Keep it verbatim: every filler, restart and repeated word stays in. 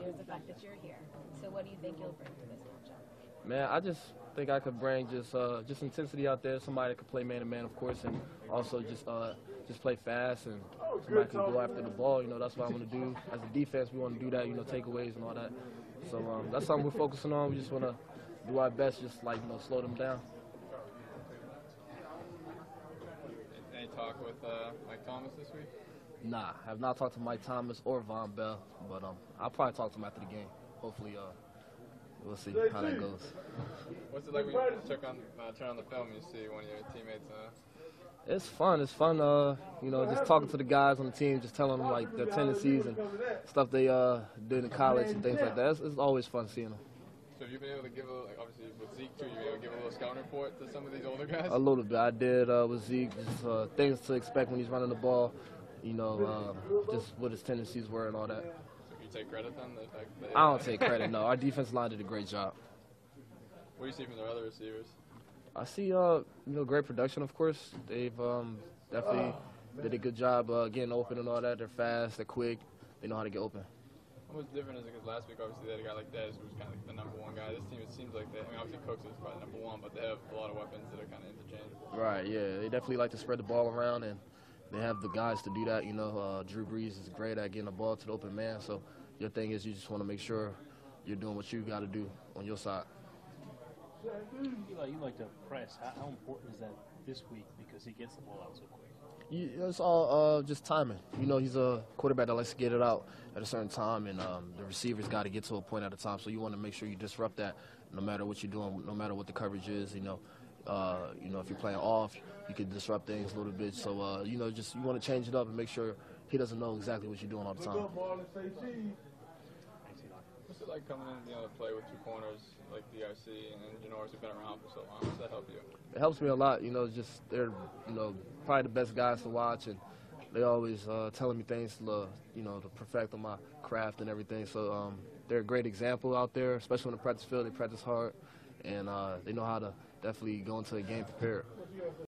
is the fact that you're here. So what do you think you'll bring to this matchup? Man, I just think I could bring just uh, just intensity out there. Somebody that could play man to man, of course, and also just uh, just play fast and somebody can go after the ball. You know, that's what I want to do. As a defense, we want to do that. You know, takeaways and all that. So um, that's something we're focusing on. We just want to do our best, just like you know, slow them down. Any talk with uh, Mike Thomas this week? Nah, I have not talked to Mike Thomas or Von Bell, but um, I'll probably talk to him after the game. Hopefully, uh, we'll see how that goes. What's it like when you check on, uh, turn on the film and you see one of your teammates? Uh... It's fun. It's fun, uh, you know, just talking to the guys on the team, just telling them like their tendencies and stuff they uh, did in college and things like that. It's, it's always fun seeing them. So have you been able to give a, like obviously with Zeke too, you've been able to give a little scouting report to some of these older guys? A little bit. I did uh, with Zeke, just uh, things to expect when he's running the ball, you know, uh, just what his tendencies were and all that. So you take credit then? The fact that, I don't take credit, no. Our defense line did a great job. What do you see from their other receivers? I see, uh, you know, great production, of course. They've um, definitely did a good job uh, getting open and all that. They're fast, they're quick, they know how to get open. How much different is it? Because last week, obviously, they had a guy like Dez, who was kind of like the number one guy. This team, it seems like they, I mean, obviously, Cooks is probably number one, but they have a lot of weapons that are kind of interchangeable. Right, yeah. They definitely like to spread the ball around, and they have the guys to do that. You know, uh, Drew Brees is great at getting the ball to the open man, so your thing is you just want to make sure you're doing what you got to do on your side. You like, you like to press. How, how important is that this week because he gets the ball out so quick? You, it's all uh, just timing. You know, he's a quarterback that likes to get it out at a certain time, and um, the receivers got to get to a point at a time. So you want to make sure you disrupt that, no matter what you're doing, no matter what the coverage is. You know, uh, you know, if you're playing off, you can disrupt things a little bit. So uh, you know, just you want to change it up and make sure he doesn't know exactly what you're doing all the time. What's it like coming in, you know, to play with two corners like D R C and Janoris who've been around for so long? How does that help you? It helps me a lot. You know, just they're you know probably the best guys to watch, and they always uh, telling me things to uh, you know to perfect on my craft and everything. So um, they're a great example out there, especially on the practice field. They practice hard, and uh, they know how to definitely go into a game prepared.